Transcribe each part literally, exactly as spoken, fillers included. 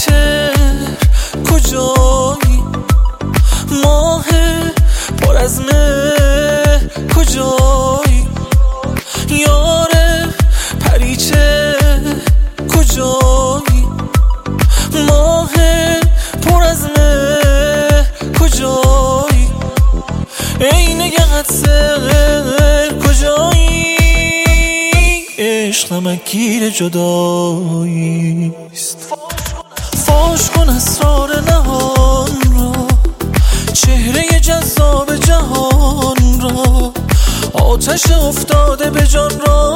پریچه کجایی؟ ماه پر از مه کجایی؟ یاره پریچه کجایی؟ ماه پر از مه کجایی؟ ای نگهت سر کجایی؟ عشق نمکگیر جداییست. فاش کن اسرار نهان را، چهره جذاب جهان را، آتش افتاده به جان را.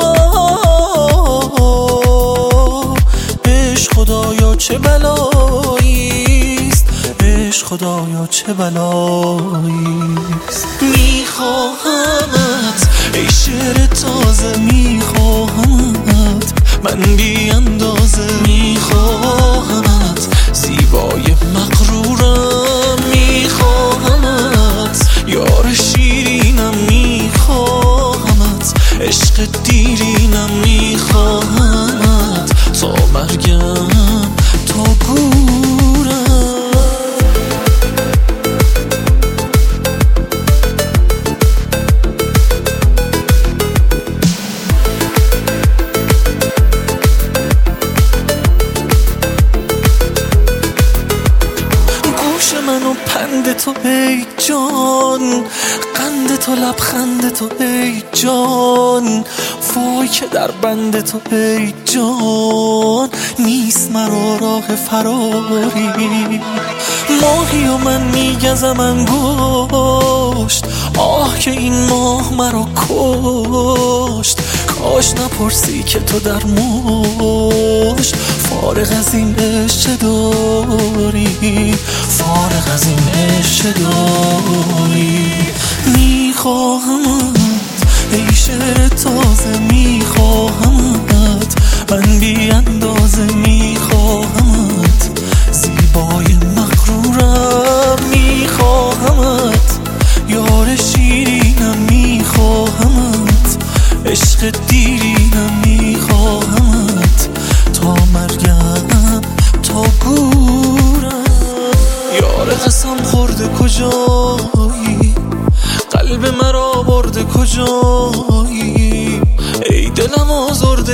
عشق خدایا چه بلاییست، عشق خدایا چه بلاییست. میخواهمت ای شعر تازه، میخواهمت من بی اندازه، میخواهمت زیبای مغرورم، میخواهمت یار شیرینم، میخواهمت عشق دیرینم، میخواهمت تا مرگم تا گورم. منو پند تو ای جان، قند تو لبخند تو ای جان، وای که در بند تو ای جان، نیست مرا راه فراری. ماهی و من میگزم انگشت، آه که این ماه مرا کشت. کاش نپرسی که تو در مشت، فارغ از این عشق چه داری، فارغ از این عشق چه داری. میخواهمت ای شعر تازه، میخواهمت من بی اندازه، میخواهمت زیبای مغرورم، میخواهمت یار شیرینم، میخواهمت عشق دیرینم، میخواهمت تا مرگم تا گورم. یار قسم خورده کجایی؟ قلب مرا برده کجایی؟ ای دلم آزرده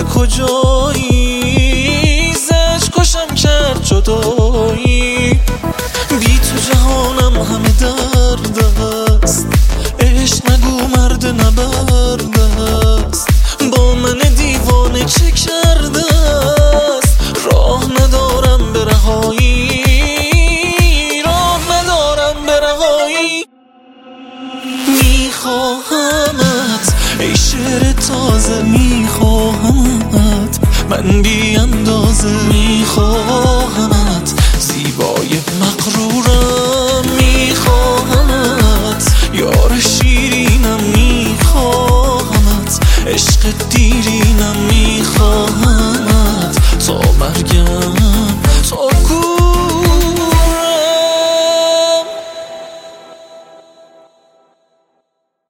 کجایی؟ زش کشم کرد جدایی. بی تو جهانم همه درد است، عشق نگو مرد نبرد است. با من دیوانه چه کرده است؟ راه ندارم به رهایی، راه ندارم به رهایی. میخواهمت ای شعر تازه، میخواهمت من بی اندازه، میخواهمت